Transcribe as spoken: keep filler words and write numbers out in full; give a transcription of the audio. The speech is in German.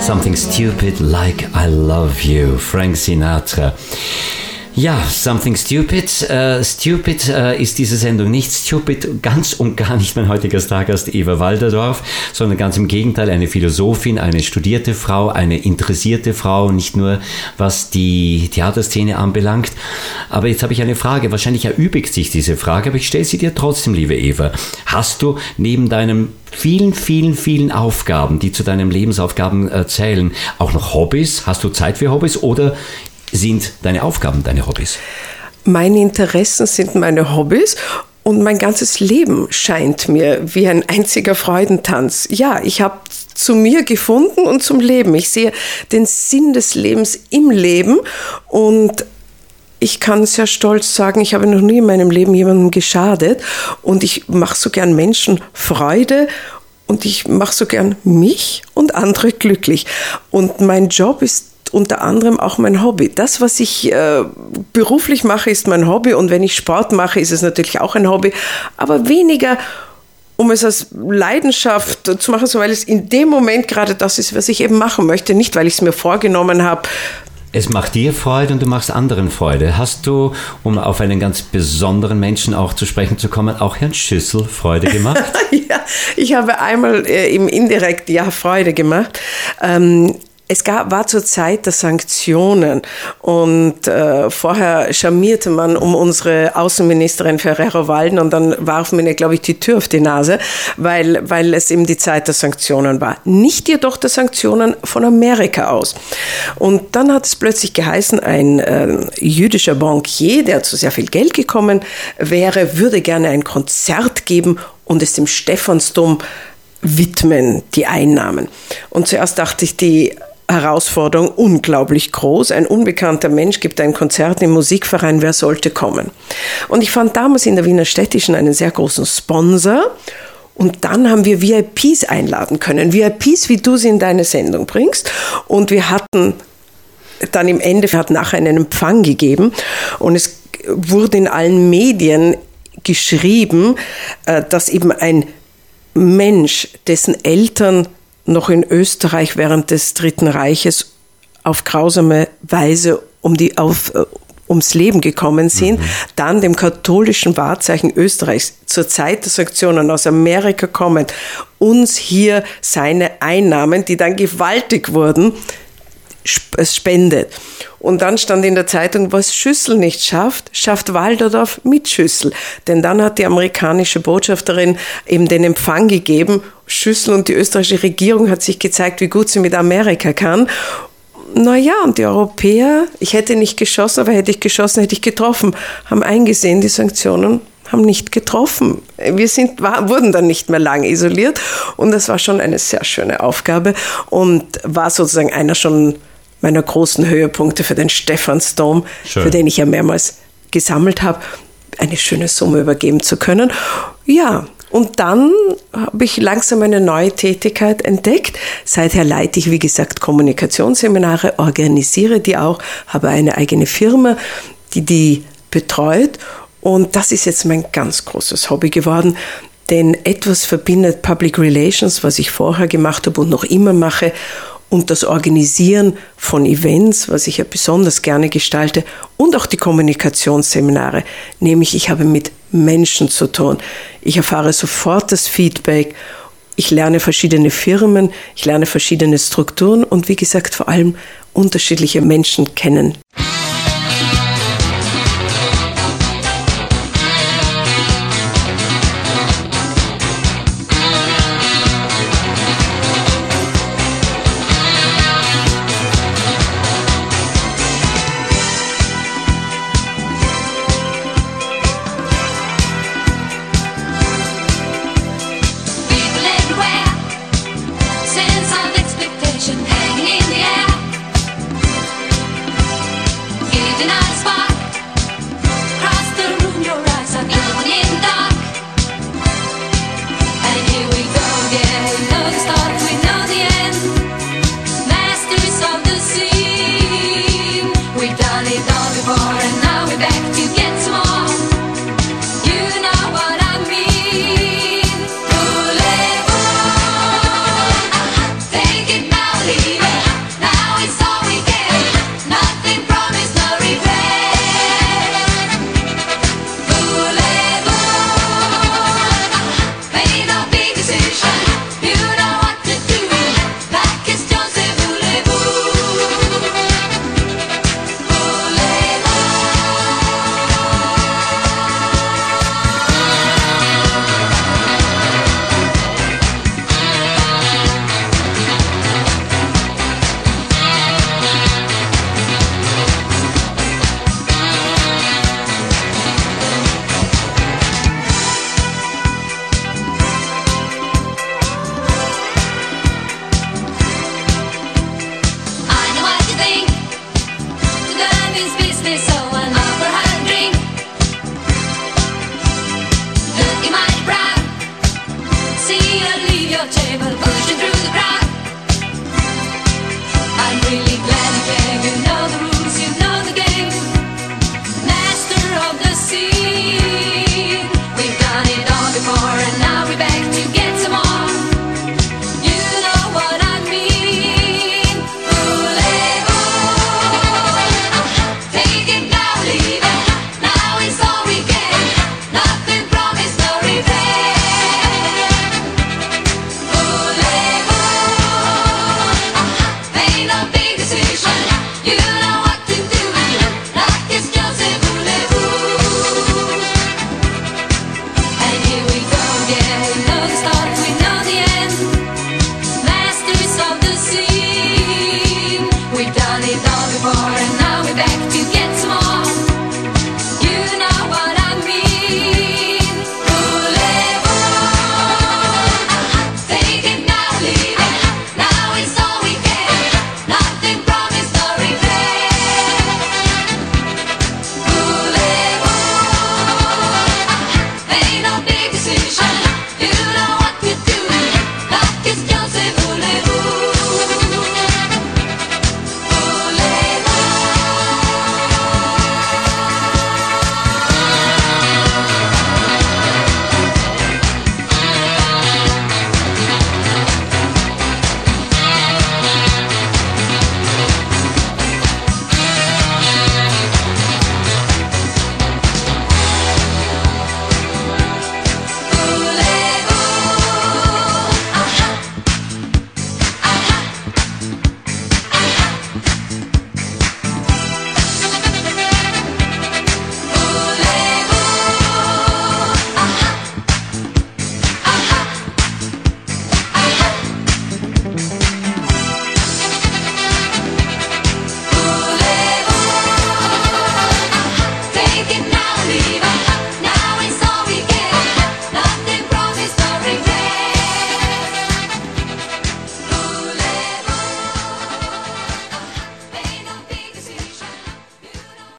Something Stupid Like I Love You, Frank Sinatra. Ja, Something Stupid. Uh, stupid uh, ist diese Sendung nicht. Stupid ganz und gar nicht mein heutiger Stargast Eva Walderdorf, sondern ganz im Gegenteil eine Philosophin, eine studierte Frau, eine interessierte Frau, nicht nur was die Theaterszene anbelangt. Aber jetzt habe ich eine Frage, wahrscheinlich erübrigt sich diese Frage, aber ich stelle sie dir trotzdem, liebe Eva. Hast du neben deinem vielen, vielen, vielen Aufgaben, die zu deinen Lebensaufgaben äh, zählen, auch noch Hobbys? Hast du Zeit für Hobbys oder sind deine Aufgaben deine Hobbys? Meine Interessen sind meine Hobbys und mein ganzes Leben scheint mir wie ein einziger Freudentanz. Ja, ich habe zu mir gefunden und zum Leben. Ich sehe den Sinn des Lebens im Leben und ich kann sehr stolz sagen, ich habe noch nie in meinem Leben jemandem geschadet und ich mache so gern Menschen Freude und ich mache so gern mich und andere glücklich. Und mein Job ist unter anderem auch mein Hobby. Das, was ich äh, beruflich mache, ist mein Hobby und wenn ich Sport mache, ist es natürlich auch ein Hobby, aber weniger, um es als Leidenschaft zu machen, so weil es in dem Moment gerade das ist, was ich eben machen möchte, nicht weil ich es mir vorgenommen habe. Es macht dir Freude und du machst anderen Freude. Hast du, um auf einen ganz besonderen Menschen auch zu sprechen zu kommen, auch Herrn Schüssel Freude gemacht? Ja, ich habe einmal äh, im indirekten Jahr Freude gemacht. Ähm, Es gab, war zur Zeit der Sanktionen und äh, vorher charmierte man um unsere Außenministerin Ferrero-Waldner und dann warf man ihr, glaube ich, die Tür auf die Nase, weil, weil es eben die Zeit der Sanktionen war. Nicht jedoch der Sanktionen von Amerika aus. Und dann hat es plötzlich geheißen, ein äh, jüdischer Bankier, der zu sehr viel Geld gekommen wäre, würde gerne ein Konzert geben und es dem Stephansdom widmen, die Einnahmen. Und zuerst dachte ich, die Herausforderung unglaublich groß. Ein unbekannter Mensch gibt ein Konzert im Musikverein, wer sollte kommen? Und ich fand damals in der Wiener Städtischen einen sehr großen Sponsor und dann haben wir V I Ps einladen können. V I Ps, wie du sie in deine Sendung bringst. Und wir hatten dann im Endeffekt nachher einen Empfang gegeben und es wurde in allen Medien geschrieben, dass eben ein Mensch, dessen Eltern noch in Österreich während des Dritten Reiches auf grausame Weise um die, auf, äh, ums Leben gekommen sind, mhm. dann dem katholischen Wahrzeichen Österreichs zur Zeit der Sanktionen aus Amerika kommend, uns hier seine Einnahmen, die dann gewaltig wurden, spendet. Und dann stand in der Zeitung, was Schüssel nicht schafft, schafft Walderdorf mit Schüssel. Denn dann hat die amerikanische Botschafterin eben den Empfang gegeben. Schüssel und die österreichische Regierung hat sich gezeigt, wie gut sie mit Amerika kann. Naja, und die Europäer, ich hätte nicht geschossen, aber hätte ich geschossen, hätte ich getroffen, haben eingesehen, die Sanktionen haben nicht getroffen. Wir sind, war, wurden dann nicht mehr lange isoliert und das war schon eine sehr schöne Aufgabe und war sozusagen einer schon meiner großen Höhepunkte für den Stephansdom, Schön. Für den ich ja mehrmals gesammelt habe, eine schöne Summe übergeben zu können. Ja, und dann habe ich langsam eine neue Tätigkeit entdeckt. Seither leite ich, wie gesagt, Kommunikationsseminare, organisiere die auch, habe eine eigene Firma, die die betreut. Und das ist jetzt mein ganz großes Hobby geworden, denn etwas verbindet Public Relations, was ich vorher gemacht habe und noch immer mache, und das Organisieren von Events, was ich ja besonders gerne gestalte, und auch die Kommunikationsseminare, nämlich ich habe mit Menschen zu tun. Ich erfahre sofort das Feedback, ich lerne verschiedene Firmen, ich lerne verschiedene Strukturen und wie gesagt vor allem unterschiedliche Menschen kennen.